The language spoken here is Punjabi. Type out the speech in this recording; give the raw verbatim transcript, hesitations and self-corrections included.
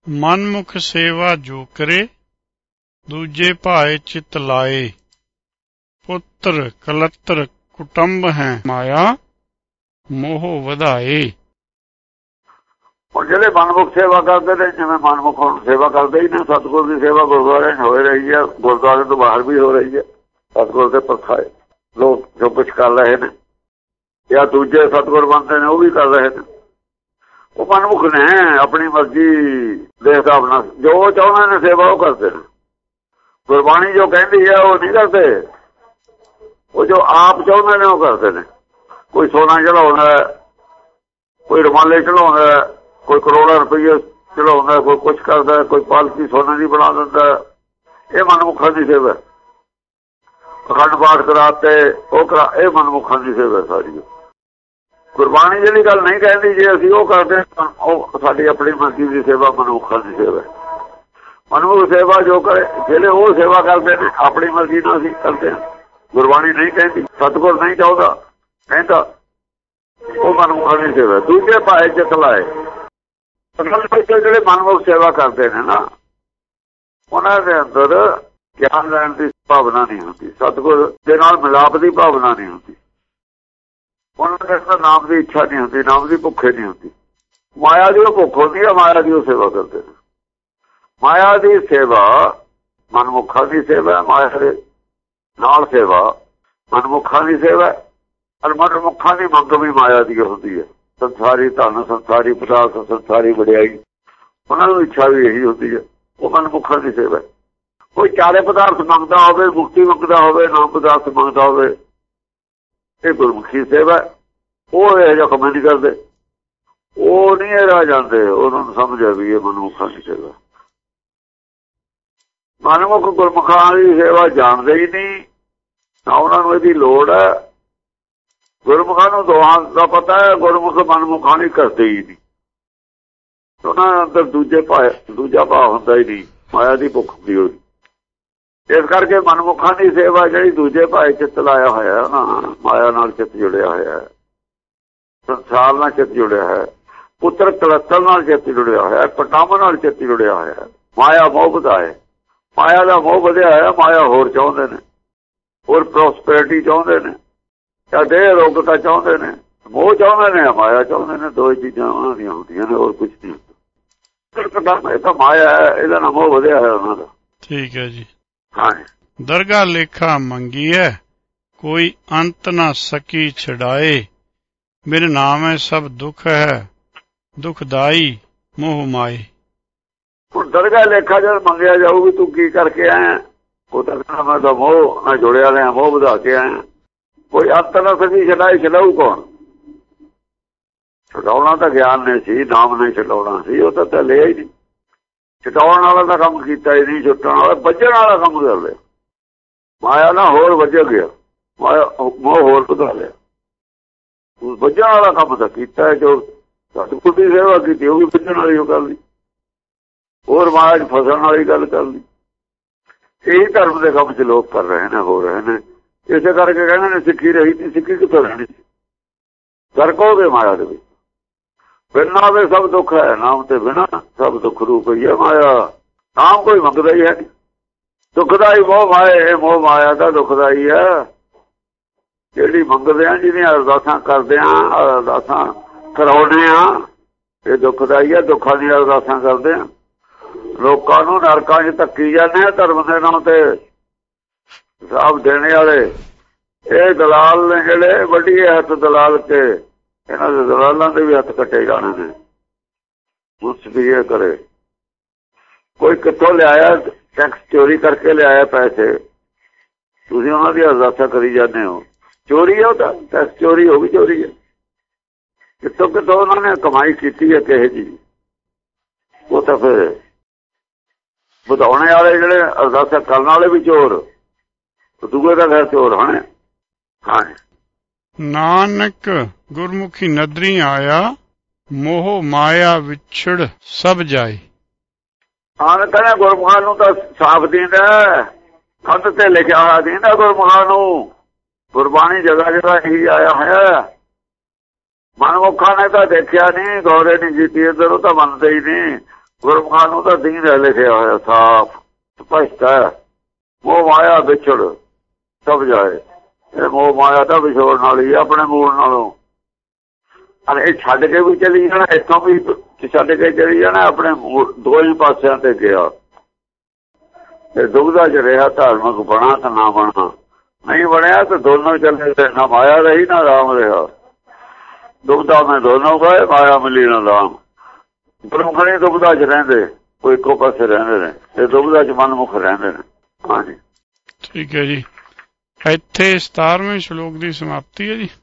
ਮਨਮੁਖ ਸੇਵਾ ਜੋ ਕਰੇ, ਦੂਜੇ ਭਾਏ ਚਿਤ ਲਾਏ। ਪੁੱਤਰ ਕਲਤਰ ਕੁਟੰਬ ਹੈ ਮਾਇਆ, ਮੋਹ ਵਧਾਏ। ਹੁਣ ਜਿਹੜੇ ਮਨਮੁਖ ਸੇਵਾ ਕਰਦੇ ਨੇ, ਜਿਵੇਂ ਮਨਮੁਖ ਹੁਣ ਸੇਵਾ ਕਰਦੇ ਹੀ ਨੇ, ਸਤਿਗੁਰ ਦੀ ਸੇਵਾ ਗੁਰਦੁਆਰੇ ਹੋ ਰਹੀ ਹੈ, ਗੁਰਦੁਆਰੇ ਤੋਂ ਬਾਹਰ ਵੀ ਹੋ ਰਹੀ ਹੈ। ਸਤਿਗੁਰ ਦੇ ਪਰਖਾਏ ਲੋਕ ਜੋ ਕੁਛ ਕਰ ਰਹੇ ਨੇ, ਜਾਂ ਦੂਜੇ ਸਤਿਗੁਰ ਬਣਦੇ ਨੇ ਉਹ ਵੀ ਕਰ ਰਹੇ ਨੇ। ਉਹ ਮਨਮੁਖ ਨੇ, ਆਪਣੀ ਮਰਜ਼ੀ ਦੇ ਹਿਸਾਬ ਨਾਲ ਜੋ ਚਾਹੁੰਦੇ ਨੇ ਸੇਵਾ ਉਹ ਕਰਦੇ ਨੇ। ਗੁਰਬਾਣੀ ਜੋ ਕਹਿੰਦੀ ਹੈ ਉਹ ਨਹੀਂ ਕਰਦੇ, ਉਹ ਜੋ ਆਪ ਚਾਹੁੰਦੇ ਨੇ ਉਹ ਕਰਦੇ ਨੇ। ਕੋਈ ਸੋਨਾ ਚੜਾਉਂਦਾ, ਕੋਈ ਰੁਮਾਲੇ ਚੜਾਉਂਦਾ, ਕੋਈ ਕਰੋੜਾਂ ਰੁਪਈਏ ਚੜਾਉਂਦਾ, ਕੋਈ ਕੁਛ ਕਰਦਾ, ਕੋਈ ਪਾਲਕੀ ਸੋਨੇ ਦੀ ਬਣਾ ਦਿੰਦਾ। ਇਹ ਮਨਮੁਖਾਂ ਦੀ ਸੇਵਾ। ਅਖੰਡ ਪਾਠ ਕਰਾਤੇ ਉਹ ਕਰਾ, ਇਹ ਮਨਮੁਖਾਂ ਦੀ ਸੇਵਾ ਸਾਰੀ। ਗੁਰਬਾਣੀ ਜਿਹੜੀ ਗੱਲ ਨਹੀਂ ਕਹਿੰਦੀ ਜੇ ਅਸੀਂ ਉਹ ਕਰਦੇ ਉਹ ਸਾਡੀ ਆਪਣੀ ਮਰਜ਼ੀ ਦੀ ਸੇਵਾ, ਮਨੁੱਖਾਂ ਦੀ ਸੇਵਾ। ਮਨੁੱਖ ਸੇਵਾ ਜੋ ਕਰੇ, ਜਿਹੜੇ ਉਹ ਸੇਵਾ ਕਰਦੇ ਨੇ ਆਪਣੀ ਮਰਜ਼ੀ ਨਾਲ ਅਸੀਂ ਕਰਦੇ ਹਾਂ। ਗੁਰਬਾਣੀ ਨਹੀਂ ਕਹਿੰਦੀ, ਸਤਿਗੁਰ ਨਹੀਂ ਚਾਹੁੰਦਾ ਕਹਿੰਦਾ, ਉਹ ਮਨੁੱਖਾਂ ਦੀ ਸੇਵਾ। ਦੂਜੇ ਭਾਏ ਚਿਤ ਲਾਏ, ਜਿਹੜੇ ਮਨਮੁਖ ਸੇਵਾ ਕਰਦੇ ਨੇ ਨਾ, ਉਹਨਾਂ ਦੇ ਅੰਦਰ ਗਿਆਨ ਲੈਣ ਦੀ ਭਾਵਨਾ ਨਹੀਂ ਹੁੰਦੀ, ਸਤਿਗੁਰ ਦੇ ਨਾਲ ਮਿਲਾਪ ਦੀ ਭਾਵਨਾ ਨਹੀਂ ਹੁੰਦੀ। ਉਹਨਾਂ ਦੇ ਨਾਮ ਦੀ ਇੱਛਾ ਨਹੀਂ ਹੁੰਦੀ, ਨਾਮ ਦੀ ਭੁੱਖ ਨਹੀਂ ਹੁੰਦੀ। ਮਾਇਆ ਦੀ ਉਹ ਭੁੱਖ ਹੁੰਦੀ ਹੈ, ਮਾਇਆ ਦੀ ਉਹ ਸੇਵਾ ਕਰਦੇ ਨੇ। ਮਾਇਆ ਦੀ ਸੇਵਾ ਮਨਮੁਖਾਂ ਦੀ ਸੇਵਾ, ਮਾਇਆ ਦੇ ਨਾਲ ਸੇਵਾ ਮਨਮੁਖਾਂ ਦੀ ਸੇਵਾ। ਔਰ ਮਨਮੁਖਾਂ ਦੀ ਮੰਗ ਵੀ ਮਾਇਆ ਦੀ ਹੁੰਦੀ ਹੈ। ਸੰਸਾਰੀ ਧਨ, ਸੰਸਾਰੀ ਪਦਾਰਥ, ਸੰਸਾਰੀ ਵਡਿਆਈ, ਉਹਨਾਂ ਨੂੰ ਇੱਛਾ ਵੀ ਇਹੀ ਹੁੰਦੀ ਹੈ। ਉਹ ਮਨਮੁਖਾਂ ਦੀ ਸੇਵਾ। ਕੋਈ ਚਾਰੇ ਪਦਾਰਥ ਮੰਗਦਾ ਹੋਵੇ, ਮੁਕਤੀ ਮੰਗਦਾ ਹੋਵੇ, ਨਾਮ ਪਦਾਰਥ ਮੰਗਦਾ ਹੋਵੇ, ਇਹ ਗੁਰਮੁਖੀ ਸੇਵਾ। ਉਹ ਇਹੋ ਜਿਹਾ ਕੰਮ ਨਹੀਂ ਕਰਦੇ, ਉਹ ਨਹੀਂ ਇਹ ਰਹਿ ਜਾਂਦੇ। ਉਹਨਾਂ ਨੂੰ ਸਮਝ ਆ ਵੀ ਇਹ ਮਨਮੁਖਾਂ ਦੀ ਸੇਵਾ। ਮਨਮੁਖ ਗੁਰਮੁਖਾਂ ਦੀ ਸੇਵਾ ਜਾਣਦੇ ਹੀ ਨਹੀਂ, ਨਾ ਉਹਨਾਂ ਨੂੰ ਇਹਦੀ ਲੋੜ ਹੈ। ਗੁਰਮੁਖਾਂ ਨੂੰ ਦੋਹਾਂ ਦਾ ਪਤਾ ਹੈ, ਗੁਰਮੁਖ ਮਨਮੁਖਾਂ ਨਹੀਂ ਕਰਦੇ ਹੀ ਨਹੀਂ। ਉਹਨਾਂ ਅੰਦਰ ਦੂਜੇ ਭਾਅ ਦੂਜਾ ਭਾਅ ਹੁੰਦਾ ਹੀ ਨਹੀਂ, ਮਾਇਆ ਦੀ ਭੁੱਖ ਦੀ ਹੋਈ। ਇਸ ਕਰਕੇ ਮਨਮੁਖਾਂ ਦੀ ਸੇਵਾ ਜਿਹੜੀ ਦੂਜੇ ਭਾਏ ਚਿੱਤ ਲਾਇਆ ਹੋਇਆ ਨਾ, ਮਾਇਆ ਨਾਲ ਚਿੱਤ ਜੁੜਿਆ ਹੋਇਆ, ਸੰਸਾਰ ਨਾਲ ਚਿੱਤ ਜੁੜਿਆ ਹੈ, ਪੁੱਤਰ ਕਲਤਰ ਨਾਲ ਚਿੱਤ ਜੁੜਿਆ ਹੋਇਆ, ਪਟਾਮ ਨਾਲ ਚਿੱਤ ਜੁੜਿਆ ਹੋਇਆ। ਮਾਇਆ ਮੋਹ ਵਧਾਏ, ਮਾਇਆ ਦਾ ਮੋਹ ਵਧਿਆ ਹੋਇਆ। ਮਾਇਆ ਹੋਰ ਚਾਹੁੰਦੇ ਨੇ, ਹੋਰ ਪ੍ਰੋਸਪੈਰਿਟੀ ਚਾਹੁੰਦੇ ਨੇ, ਜਾਂ ਦੇਹ ਅਰੋਗਤਾ ਚਾਹੁੰਦੇ ਨੇ, ਮੋਹ ਚਾਹੁੰਦੇ ਨੇ, ਮਾਇਆ ਚਾਹੁੰਦੇ ਨੇ। ਦੋ ਚੀਜ਼ਾਂ ਉਹਨਾਂ ਦੀਆਂ ਹੁੰਦੀਆਂ ਨੇ, ਹੋਰ ਕੁਛ ਨਹੀਂ ਹੁੰਦਾ। ਇਹ ਤਾਂ ਮਾਇਆ ਹੈ, ਇਹਦਾ ਨਾ ਮੋਹ ਵਧਿਆ ਹੋਇਆ ਉਹਨਾਂ ਦਾ। ਠੀਕ ਹੈ ਜੀ। ਹਾਂ। ਦਰਗਾਹ ਲੇਖਾ ਮੰਗੀਐ, ਕੋਈ ਅੰਤ ਨਾ ਸਕੀ ਛਡਾਏ। ਮੇਰੇ ਨਾਮ ਹੈ ਸਭ ਦੁੱਖ ਹੈ, ਦੁਖਦਾਈ ਮੋਹ ਮਾਏ। ਹੁਣ ਦਰਗਾਹ ਲੇਖਾ ਜਦ ਮੰਗਿਆ ਜਾਊ ਵੀ ਤੂੰ ਕੀ ਕਰਕੇ ਆਇਆ, ਉਹ ਤਾਂ ਕਹਿੰਦਾ ਮੈਂ ਤਾਂ ਮੋਹ ਨਾਲ ਜੁੜਿਆ ਰਿਹਾ, ਮੋਹ ਵਧਾ ਕੇ ਆਇਆ। ਕੋਈ ਅੰਤ ਨਾ ਸਕੀ ਛਡਾਏ, ਛਡਾਊ ਕੌਣ? ਛਡਾਉਣਾ ਤਾਂ ਗਿਆਨ ਨੇ ਸੀ, ਨਾਮ ਨੇ ਛਡਾਉਣਾ ਸੀ। ਉਹ ਤਾਂ ਲਿਆ ਹੀ ਨਹੀਂ। ਛਡਾਉਣ ਵਾਲਾ ਤਾਂ ਕੰਮ ਕੀਤਾ ਹੀ ਨਹੀਂ, ਛੁੱਟਣ ਵਾਲਾ ਵੱਜਣ ਵਾਲਾ ਕੰਮ ਕਰ ਲਿਆ। ਮਾਇਆ ਨਾ ਹੋਰ ਵੱਜ ਗਿਆ, ਮਾਇਆ ਮੋਹ ਹੋਰ ਵਧਾ ਲਿਆ। ਵੱਜਣ ਵਾਲਾ ਕੰਮ ਤਾਂ ਕੀਤਾ, ਜੋ ਸਤਿਗੁਰ ਦੀ ਸੇਵਾ ਕੀਤੀ ਉਹ ਵੀ ਵੱਜਣ ਵਾਲੀ ਉਹ ਕਰ ਲਈ, ਹੋਰ ਮਾਇਆ 'ਚ ਫਸਣ ਵਾਲੀ ਗੱਲ ਕਰ ਲਈ। ਇਹੀ ਧਰਮ ਦੇ ਕੰਮ 'ਚ ਲੋਕ ਕਰ ਰਹੇ ਨੇ, ਹੋ ਰਹੇ ਨੇ। ਇਸੇ ਕਰਕੇ ਕਹਿੰਦੇ ਨੇ ਸਿੱਖੀ ਰਹੀ ਸੀ, ਸਿੱਖੀ ਕਿੱਥੋਂ ਰਹਿਣੀ ਸੀ? ਗਰਕ ਹੋ ਗਏ ਮਾਇਆ ਦੇ ਵਿੱਚ। ਬਿਨਾਂ ਦੇ ਸਭ ਦੁੱਖ ਹੈ, ਨਾਮ ਤੇ ਬਿਨਾਂ ਸਭ ਦੁੱਖ ਰੂਪ ਹੀ ਹੈ ਮਾਇਆ। ਨਾਮ ਕੋਈ ਮੰਗਦਾ ਹੀ ਹੈ ਨਹੀਂ। ਦੁੱਖਦਾ ਹੀ ਮੋਹ ਮਾਇਆ, ਇਹ ਮੋਹ ਮਾਇਆ ਦਾ ਦੁੱਖਦਾ ਹੀ ਹੈ। ਜਿਹੜੀ ਮੰਗਦੇ ਆ, ਜਿਹਦੀਆਂ ਅਰਦਾਸਾਂ ਕਰਦੇ ਆ, ਅਰਦਾਸਾਂ ਕਰਾਉਂਦੇ ਆ, ਇਹ ਦੁੱਖਦਾ ਹੀ ਹੈ। ਦੁੱਖਾਂ ਦੀਆਂ ਅਰਦਾਸਾਂ ਕਰਦੇ ਆ, ਲੋਕਾਂ ਨੂੰ ਨਰਕਾਂ 'ਚ ਧੱਕੀ ਜਾਂਦੇ ਆ ਧਰਮ ਦੇ ਨਾਮ ਤੇ। ਹਿਸਾਬ ਦੇਣੇ ਵਾਲੇ ਇਹ ਦਲਾਲ ਨੇ, ਜਿਹੜੇ ਵੱਡੀਏ ਹੱਥ ਦਲਾਲ ਕੇ, ਇਹਨਾਂ ਦੇ ਦਲਾਲਾਂ ਦੇ ਵੀ ਹੱਥ ਕੱਟੇ ਜਾਣੇ ਨੇ। ਉਸ ਵੀ ਇਹ ਕਰੇ, ਕੋਈ ਕਿੱਥੋਂ ਲਿਆਇਆ, ਟੈਕਸ ਚੋਰੀ ਕਰਕੇ ਲਿਆਇਆ ਪੈਸੇ, ਤੁਸੀਂ ਉਹਨਾਂ ਦੀ ਅਰਦਾਸਾਂ ਕਰੀ ਜਾਂਦੇ ਹੋ। ਚੋਰੀ ਹੈ ਉਹ ਤਾਂ, ਟੈਕਸ ਚੋਰੀ ਹੋ ਗਈ, ਚੋਰੀ ਹੈ। ਕਿੱਥੋਂ ਕਿੱਥੋਂ ਉਹਨਾਂ ਨੇ ਕਮਾਈ ਕੀਤੀ ਹੈ ਕਿਹੇ ਜੀ, ਉਹ ਤਾਂ ਫਿਰ ਵਧਾਉਣੇ ਵਾਲੇ ਜਿਹੜੇ ਅਰਦਾਸਾਂ ਕਰਨ ਵਾਲੇ ਵੀ ਚੋਰ, ਦੂਏ ਦਾ ਘਰ ਚੋਰ ਹੋਣੇ। ਹਾਂ। ਨਾਨਕ ਗੁਰਮੁਖੀ ਨਦਰੀ ਆਇਆ, ਮੋਹ ਮਾਇਆ ਵਿਛੜ ਸਭ ਜਾਏ। ਹਾਂ, ਕਹਿੰਦਾ ਗੁਰਮੁਖਾਂ ਨੂੰ ਤਾਂ ਸਾਫ਼ ਦਿੰਦਾ, ਕੰਧ ਤੇ ਲਿਖਿਆ ਹੋਇਆ ਦਿੰਦਾ ਗੁਰਮੁਖਾਂ ਨੂੰ। ਗੁਰਬਾਣੀ ਜਗ੍ਹਾ ਜਗ੍ਹਾ ਹੀ ਆਇਆ ਹੋਇਆ। ਮਨਮੁਖਾਂ ਨੇ ਤਾਂ ਦੇਖਿਆ ਨਹੀਂ, ਗੌਰੇ ਨਹੀਂ ਕੀਤੀ ਇੱਧਰ, ਉਹ ਤਾਂ ਮੰਨਦੇ ਹੀ ਨਹੀਂ। ਗੁਰਮੁਖਾਂ ਨੂੰ ਤਾਂ ਦੀਨ ਹੈ ਲਿਖਿਆ ਹੋਇਆ ਸਾਫ਼ ਸਪਸ਼ਟ ਹੈ। ਮੋਹ ਮਾਇਆ ਵਿਛੜ ਸਭ ਜਾਏ। ਇਹ ਮੋਹ ਮਾਇਆ ਦਾ ਵਿਛੋੜਨ ਵਾਲੀ ਆਪਣੇ ਮੂਲ ਨਾਲੋਂ। ਅਰੇ ਇਹ ਛੱਡ ਕੇ ਵੀ ਚਲੀ ਜਾਣਾ, ਇੱਥੋਂ ਵੀ ਛੱਡ ਕੇ ਚਲੀ ਜਾਣਾ, ਆਪਣੇ ਦੋ ਹੀ ਪਾਸਿਆਂ ਤੇ ਗਿਆ। ਇਹ ਦੁਬਦਾ ਚ ਰਿਹਾ ਧਾਰਮਿਕ ਬਣਾ ਤਾਂ ਨਾ ਬਣਾ, ਨਹੀਂ ਬਣਿਆ ਤਾਂ ਦੋਨੋਂ ਚੱਲੇ, ਨਾ ਮਾਇਆ ਰਹੀ ਨਾ ਰਾਮ ਰਿਹਾ। ਦੁਬਦਾ ਮੈਂ ਦੋਨੋਂ ਗਏ, ਮਾਇਆ ਮਿਲੀ ਨਾ ਰਾਮ। ਗੁਰਮੁਖੀ ਦੁਬਦਾ ਚ ਰਹਿੰਦੇ, ਕੋਈ ਇੱਕੋ ਪਾਸੇ ਰਹਿੰਦੇ ਨੇ, ਇਹ ਦੁਬਦਾ ਚ ਮਨਮੁਖ ਰਹਿੰਦੇ ਨੇ। ਹਾਂਜੀ ਠੀਕ ਹੈ ਜੀ। ਇੱਥੇ ਸਤਾਰਵੇਂ ਸ਼ਲੋਕ ਦੀ ਸਮਾਪਤੀ ਹੈ ਜੀ।